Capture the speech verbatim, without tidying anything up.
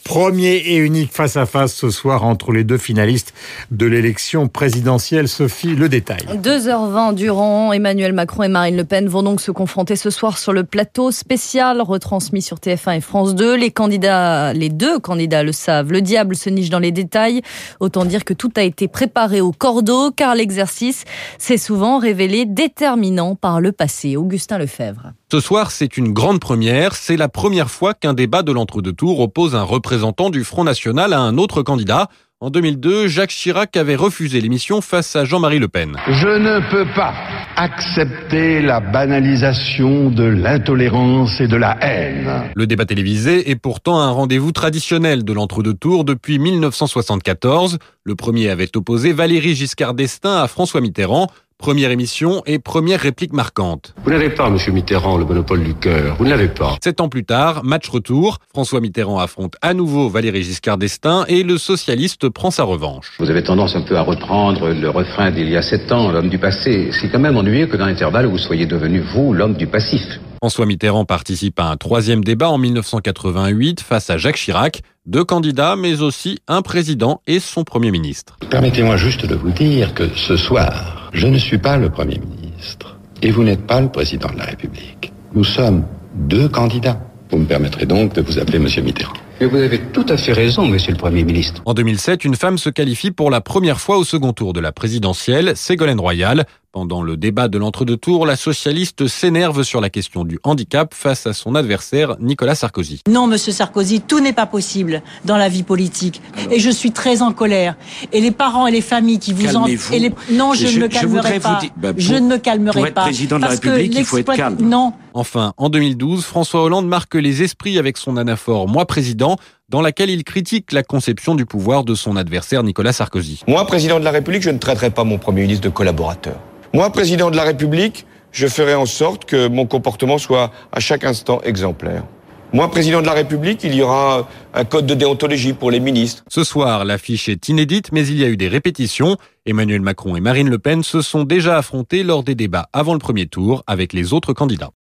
Premier et unique face-à-face ce soir entre les deux finalistes de l'élection présidentielle. Sophie, le détail. deux heures vingt durant, Emmanuel Macron et Marine Le Pen vont donc se confronter ce soir sur le plateau spécial retransmis sur T F un et France deux. Les candidats, les deux candidats le savent, le diable se niche dans les détails. Autant dire que tout a été préparé au cordeau, car l'exercice s'est souvent révélé déterminant par le passé. Augustin Lefebvre. Ce soir, c'est une grande première. C'est la première fois qu'un débat de l'entre-deux tours oppose un représentant du Front National à un autre candidat. En deux mille deux, Jacques Chirac avait refusé l'émission face à Jean-Marie Le Pen. Je ne peux pas accepter la banalisation de l'intolérance et de la haine. Le débat télévisé est pourtant un rendez-vous traditionnel de l'entre-deux tours depuis mille neuf cent soixante-quatorze. Le premier avait opposé Valéry Giscard d'Estaing à François Mitterrand. Première émission et première réplique marquante. Vous n'avez pas, monsieur Mitterrand, le monopole du cœur. Vous ne l'avez pas. Sept ans plus tard, match retour. François Mitterrand affronte à nouveau Valéry Giscard d'Estaing et le socialiste prend sa revanche. Vous avez tendance un peu à reprendre le refrain d'il y a sept ans, l'homme du passé. C'est quand même ennuyeux que dans l'intervalle, vous soyez devenu, vous, l'homme du passif. François Mitterrand participe à un troisième débat en mille neuf cent quatre-vingt-huit face à Jacques Chirac. Deux candidats, mais aussi un président et son Premier ministre. Permettez-moi juste de vous dire que ce soir, je ne suis pas le Premier ministre et vous n'êtes pas le Président de la République. Nous sommes deux candidats. Vous me permettrez donc de vous appeler Monsieur Mitterrand. Mais vous avez tout à fait raison, monsieur le Premier ministre. En deux mille sept, une femme se qualifie pour la première fois au second tour de la présidentielle, Ségolène Royal. Pendant le débat de l'entre-deux tours, la socialiste s'énerve sur la question du handicap face à son adversaire Nicolas Sarkozy. Non, monsieur Sarkozy, tout n'est pas possible dans la vie politique. Alors, et je suis très en colère. Et les parents et les familles qui vous en... Et les... Non, je, je ne me calmerai pas. Dire, bah, pour, je ne me calmerai pour être pas. président de la République, il faut être calme. Non. Enfin, en deux mille douze, François Hollande marque les esprits avec son anaphore « Moi président », dans laquelle il critique la conception du pouvoir de son adversaire Nicolas Sarkozy. Moi, président de la République, je ne traiterai pas mon Premier ministre de collaborateur. Moi, président de la République, je ferai en sorte que mon comportement soit à chaque instant exemplaire. Moi, président de la République, il y aura un code de déontologie pour les ministres. Ce soir, l'affiche est inédite, mais il y a eu des répétitions. Emmanuel Macron et Marine Le Pen se sont déjà affrontés lors des débats avant le premier tour avec les autres candidats.